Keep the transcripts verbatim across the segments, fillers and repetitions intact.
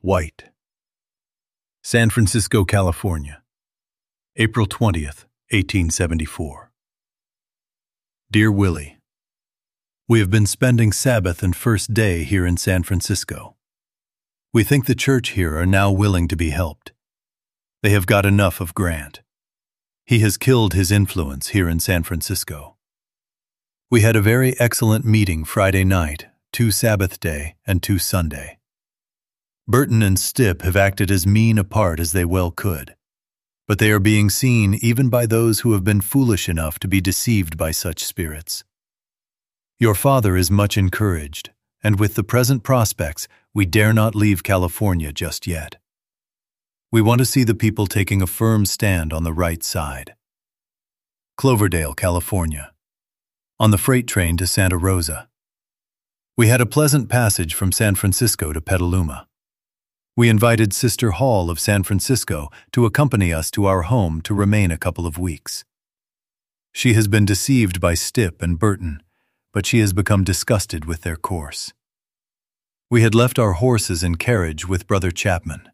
White. San Francisco, California, April twentieth, eighteen seventy-four. Dear Willie, we have been spending Sabbath and First Day here in San Francisco. We think the church here are now willing to be helped. They have got enough of Grant. He has killed his influence here in San Francisco. We had a very excellent meeting Friday night, two Sabbath day and two Sunday. Burton and Stipp have acted as mean a part as they well could, but they are being seen even by those who have been foolish enough to be deceived by such spirits. Your father is much encouraged, and with the present prospects, we dare not leave California just yet. We want to see the people taking a firm stand on the right side. Cloverdale, California. On the freight train to Santa Rosa. We had a pleasant passage from San Francisco to Petaluma. We invited Sister Hall of San Francisco to accompany us to our home to remain a couple of weeks. She has been deceived by Stipp and Burton, but she has become disgusted with their course. We had left our horses and carriage with Brother Chapman.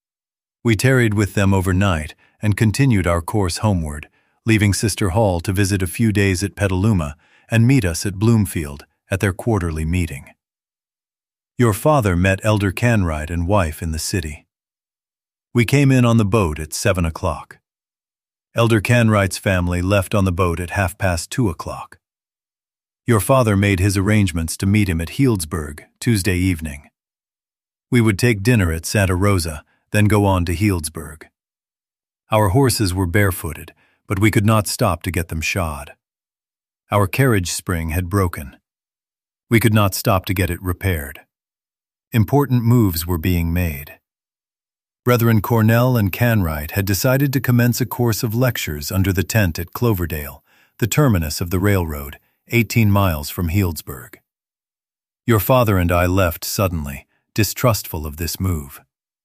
We tarried with them overnight and continued our course homeward, leaving Sister Hall to visit a few days at Petaluma and meet us at Bloomfield at their quarterly meeting. Your father met Elder Canright and wife in the city. We came in on the boat at seven o'clock. Elder Canright's family left on the boat at half past two o'clock. Your father made his arrangements to meet him at Healdsburg Tuesday evening. We would take dinner at Santa Rosa, then go on to Healdsburg. Our horses were barefooted, but we could not stop to get them shod. Our carriage spring had broken. We could not stop to get it repaired. Important moves were being made. Brethren Cornell and Canright had decided to commence a course of lectures under the tent at Cloverdale, the terminus of the railroad, eighteen miles from Healdsburg. Your father and I left suddenly, distrustful of this move.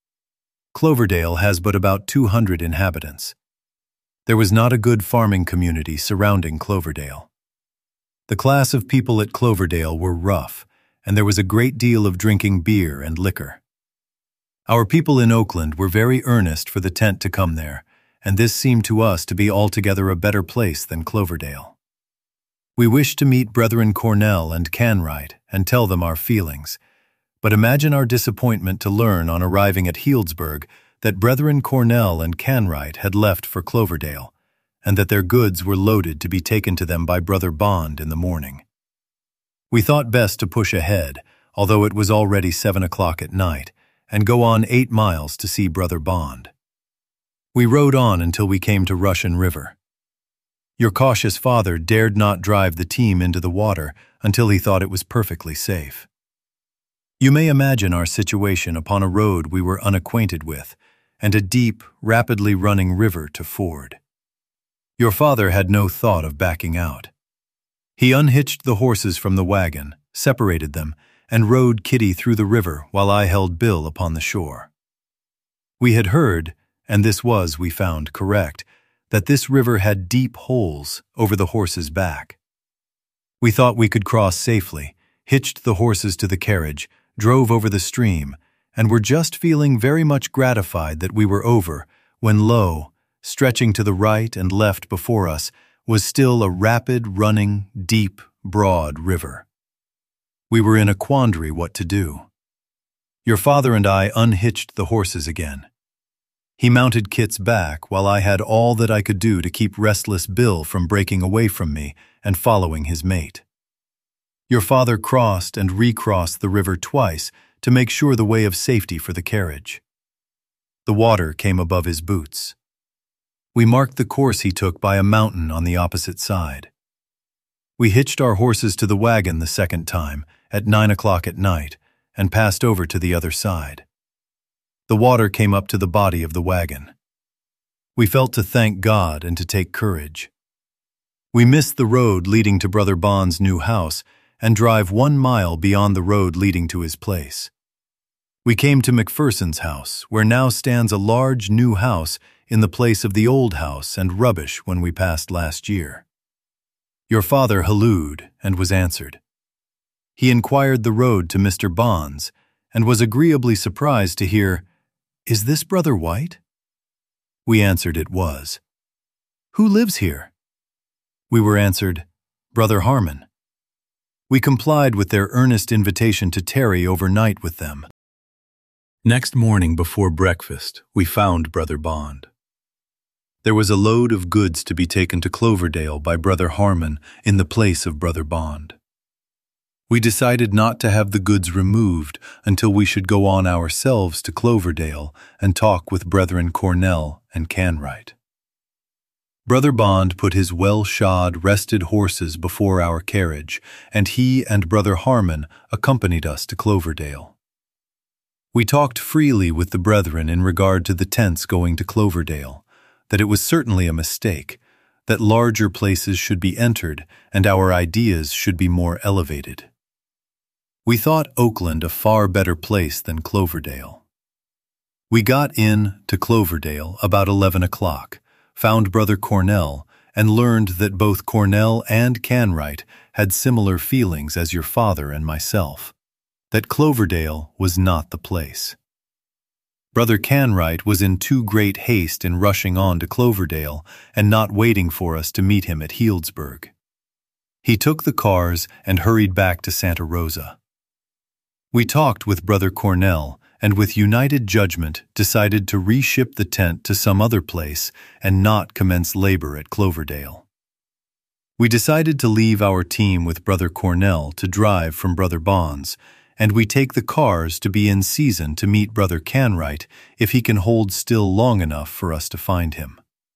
Cloverdale has but about two hundred inhabitants. There was not a good farming community surrounding Cloverdale. The class of people at Cloverdale were rough, and there was a great deal of drinking beer and liquor. Our people in Oakland were very earnest for the tent to come there, and this seemed to us to be altogether a better place than Cloverdale. We wished to meet Brethren Cornell and Canright and tell them our feelings, but imagine our disappointment to learn on arriving at Healdsburg that Brethren Cornell and Canright had left for Cloverdale, and that their goods were loaded to be taken to them by Brother Bond in the morning. We thought best to push ahead, although it was already seven o'clock at night, and go on eight miles to see Brother Bond. We rode on until we came to Russian River. Your cautious father dared not drive the team into the water until he thought it was perfectly safe. You may imagine our situation upon a road we were unacquainted with, and a deep, rapidly running river to ford. Your father had no thought of backing out. He unhitched the horses from the wagon, separated them, and rode Kitty through the river while I held Bill upon the shore. We had heard, and this was, we found, correct, that this river had deep holes over the horse's back. We thought we could cross safely, hitched the horses to the carriage, drove over the stream, and were just feeling very much gratified that we were over, when lo, stretching to the right and left before us, was still a rapid, running, deep, broad river. We were in a quandary what to do. Your father and I unhitched the horses again. He mounted Kit's back while I had all that I could do to keep restless Bill from breaking away from me and following his mate. Your father crossed and recrossed the river twice to make sure the way of safety for the carriage. The water came above his boots. We marked the course he took by a mountain on the opposite side. We hitched our horses to the wagon the second time, at nine o'clock at night, and passed over to the other side. The water came up to the body of the wagon. We felt to thank God and to take courage. We missed the road leading to Brother Bond's new house and drive one mile beyond the road leading to his place. We came to McPherson's house, where now stands a large new house in the place of the old house and rubbish when we passed last year. Your father hallooed and was answered. He inquired the road to Mister Bond's, and was agreeably surprised to hear, "Is this Brother White?" We answered it was. "Who lives here?" We were answered, "Brother Harmon." We complied with their earnest invitation to tarry overnight with them. Next morning before breakfast, we found Brother Bond. There was a load of goods to be taken to Cloverdale by Brother Harmon in the place of Brother Bond. We decided not to have the goods removed until we should go on ourselves to Cloverdale and talk with Brethren Cornell and Canright. Brother Bond put his well-shod, rested horses before our carriage, and he and Brother Harmon accompanied us to Cloverdale. We talked freely with the brethren in regard to the tents going to Cloverdale, that it was certainly a mistake, that larger places should be entered and our ideas should be more elevated. We thought Oakland a far better place than Cloverdale. We got in to Cloverdale about eleven o'clock, found Brother Cornell, and learned that both Cornell and Canright had similar feelings as your father and myself, that Cloverdale was not the place. Brother Canright was in too great haste in rushing on to Cloverdale and not waiting for us to meet him at Healdsburg. He took the cars and hurried back to Santa Rosa. We talked with Brother Cornell and with united judgment decided to reship the tent to some other place and not commence labor at Cloverdale. We decided to leave our team with Brother Cornell to drive from Brother Bond's, and we take the cars to be in season to meet Brother Canright if he can hold still long enough for us to find him.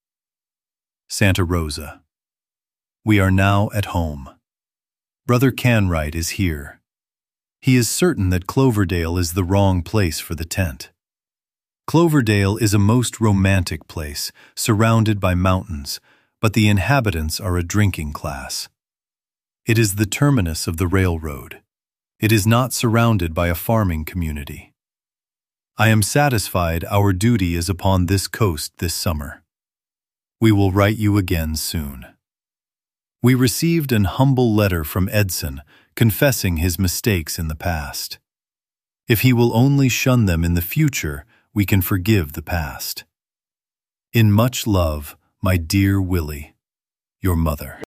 Santa Rosa. We are now at home. Brother Canright is here. He is certain that Cloverdale is the wrong place for the tent. Cloverdale is a most romantic place, surrounded by mountains, but the inhabitants are a drinking class. It is the terminus of the railroad. It is not surrounded by a farming community. I am satisfied our duty is upon this coast this summer. We will write you again soon. We received an humble letter from Edson confessing his mistakes in the past. If he will only shun them in the future, we can forgive the past. In much love, my dear Willie, your mother.